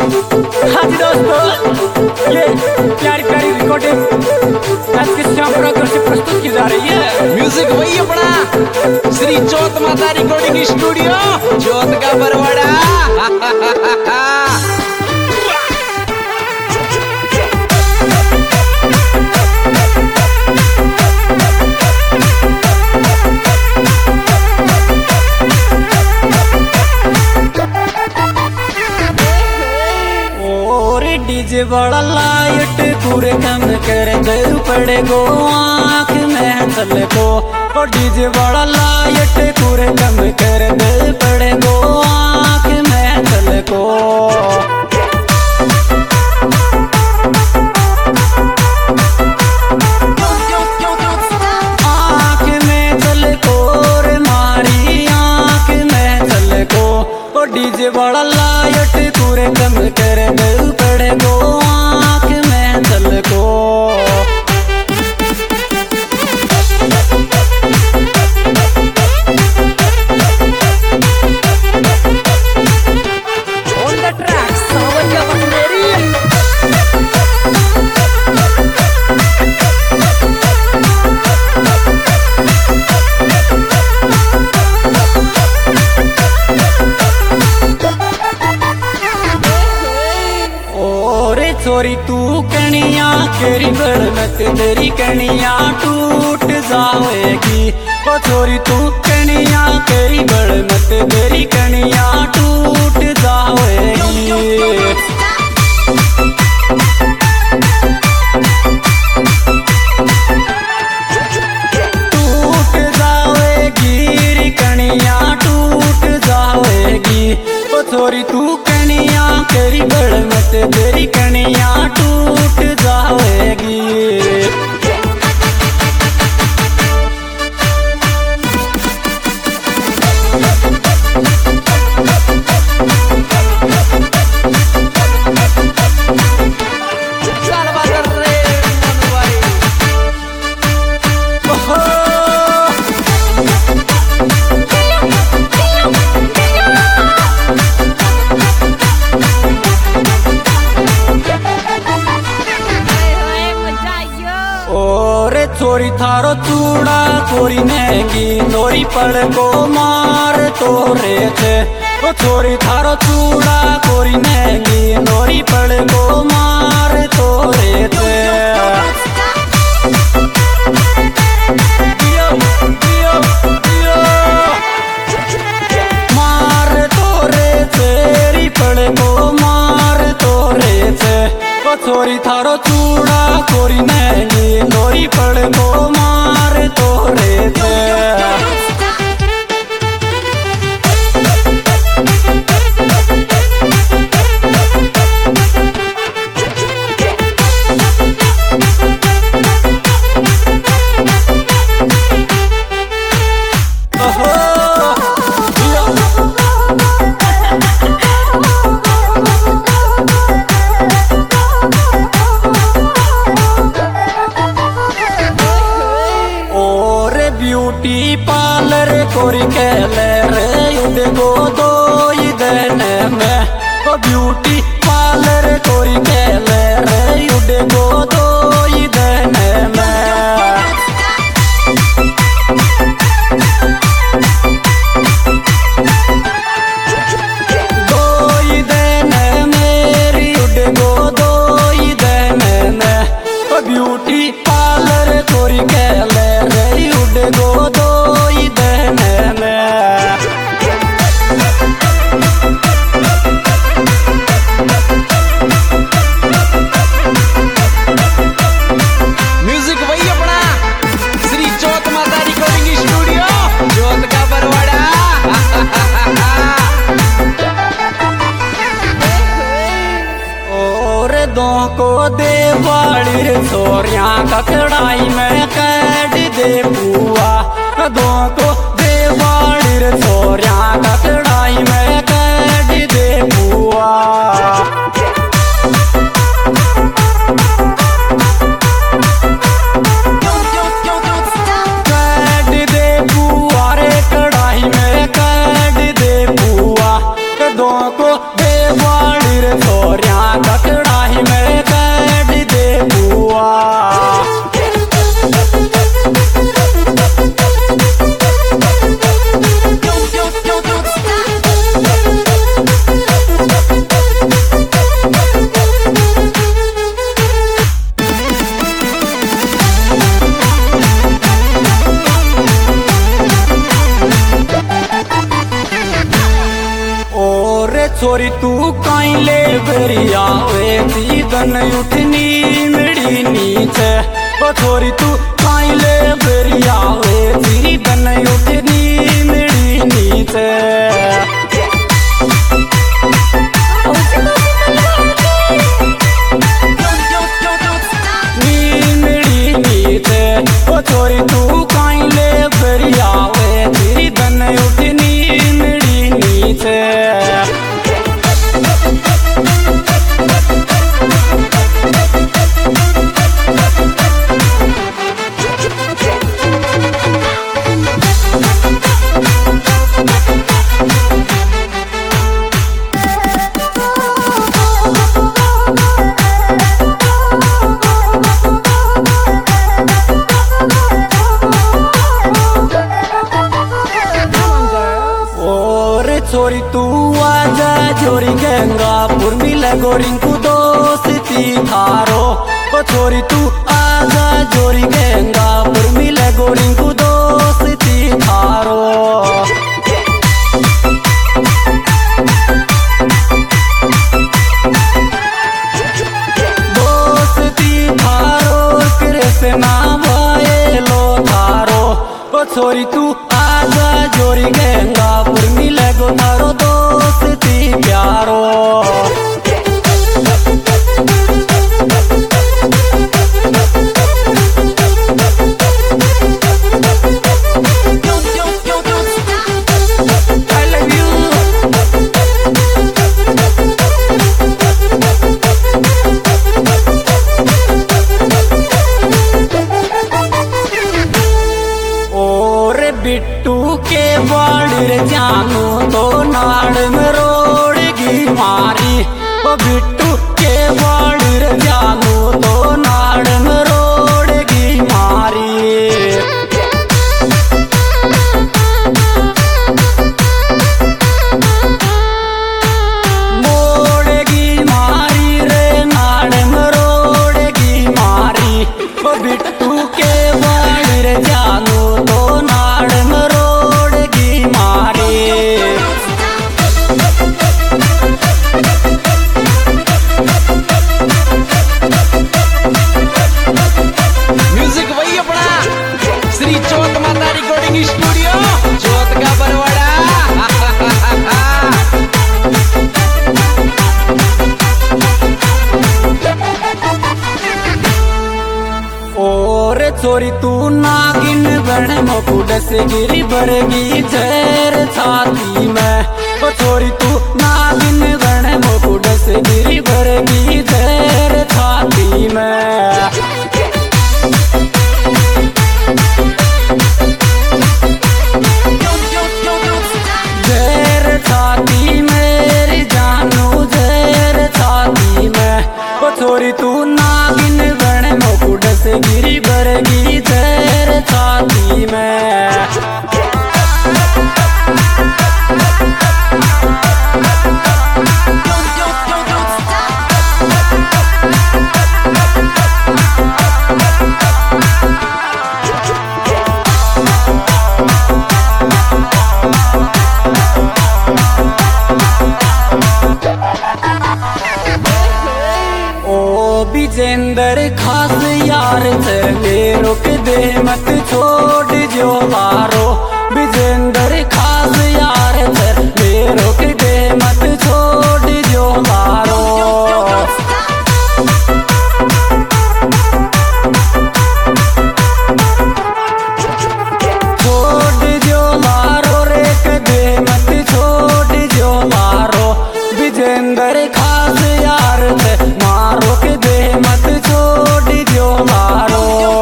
हाँ जी दोस्तों, ये प्यारी प्यारी रिकॉर्डिंग आज के श्याम प्रोग्राम से प्रस्तुत की जा रही है। म्यूजिक वही अपना श्री जोत माता रिकॉर्डिंग स्टूडियो, जोत का बरवाड़ा। डीजे बड़ा लाइट पूरे कम कर दे पड़े गो आँख में चल को। और डीजे बड़ा लाइट पूरे कम कर दे पड़े गो आँख में चल को। आँख में चल को रे मारी आँख में चल को। और डीजे बड़ा लाइट पूरे कम कर दे पड़े गो आँख में चल को। छोरी तू कनिया केरी बड़मत तेरी कनिया टूट जाएगी। ओ छोरी तू कनिया केरी बड़मत तेरी कनिया टूट जाएगी। टूट जाएगी री कनिया टूट जाएगी। ओ छोरी तू कनिया केरी बड़मत तेरी कनिया टूट जाएगी। छोरी थारो चूड़ा कोरी नेगी नोरी पड़ को मार तो रे थे। ओ छोरी थारो चूड़ा कोरी नेगी नोरी पड़ को मार तो रे थे। मार तो रे तेरी पड़ को मार तो रे थे। ओ छोरी थारो चूड़ा कोरी नेगी नोरी पड़ को मार तो रे थे। ब्यूटी पार्लर कोरी कहले रे उड़ गो दो दिन में। ओ ब्यूटी पार्लर कोरी कहले रे उड़ गो दो दिन में। दो दिन मेरी उड़ गो दो दिन में। ओ ब्यूटी पार्लर कोरी कहले रे उड़ गो दो दिन में। म्यूजिक वही अपना श्री जोत माता रिकॉर्डिंग स्टूडियो, जोत का बरवाड़ा। और दो को देवाड़ी रे छोरिया का कढ़ाई में कैद दे बुआ। दो को देवाड़ी रे छोरिया का कढ़ाई में कैद दे बुआ। कैद दे बुआ रे कढ़ाई में कैद दे बुआ। दो को देवाड़ी रे छोरिया ले बरिया वे दन उठनी मेरी नीचे ओ छोरी तू काई ले बरिया वे दन उठनी मेरी नीचे छोरी तू काई ले बरिया वे तेरी दन उठनी मेरी नीचे छोरी तू आजा जोरी गंगापुर मिले गोरी को दोस्ती थारो ओ छोरी तू आजा जोरी गंगापुर मिले गोरी को दोस्ती थारो दोस्ती थारो कृष्णा भाई लो थारो ओ छोरी तू आजा जोरी गंगापुर मिले गो थारो दोस्ती प्यारो बिट्टू के बाड़ जानू तो नाड़ में रोड़गी मारी ओ बिट्टू के बाड़ जानू तो नाड़ में रोड़गी मारी मोड़गी मारी रे नाड़ में रोड़गी मारी ओ बिट्टू के बाड़ जानू तो स्टूडियो जोत का बरवाड़ा और छोरी तू नागिन बन मुकुट से गिरी बरगी जहर छाती में ओ छोरी तू नागिन बन मुकुट से गिरी बरगी जहर छाती में छाती मेरी जानू जहर छाती में ओ छोरी तू नागिन बन मुकुट से गिरी बरगी जहर छाती में विजेंद्र खास यार चले रुक दे मत छोड़ जो मारो विजेंद्र खास यार चले रुक दे मत छोड़ जो मारो छोड़ जो मारो रे दे मत छोड़ जो मारो विजेंद्र खास यार मारो के दे मत छोड़ जो मारो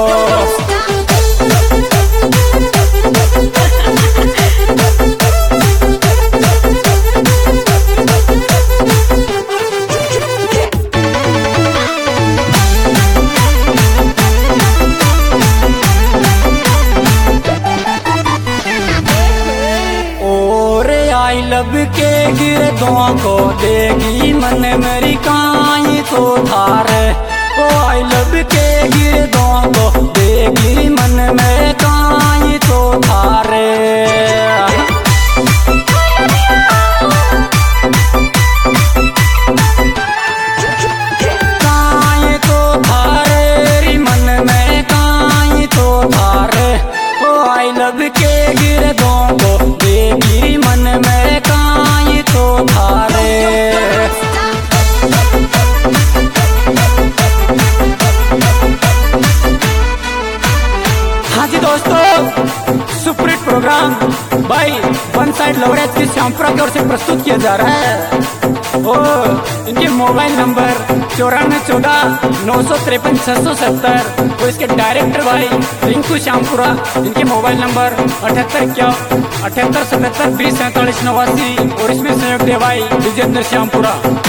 आई लब के गिरदों को देगी मन मेरी काई तो थारे ओ आई लब के गिरदों को देगी मन में काई तो थारे भाई वन साइड लवरेज की श्यामपुरा की ओर से प्रस्तुत किया जा रहा है। ओ इनके मोबाइल नंबर 9414-953-670। तो इसके डायरेक्टर भाई रिंकू श्यामपुरा, इनके मोबाइल नंबर 7877-204789। और इसमें सहयोग दे भाई विजेंद्र श्यामपुरा।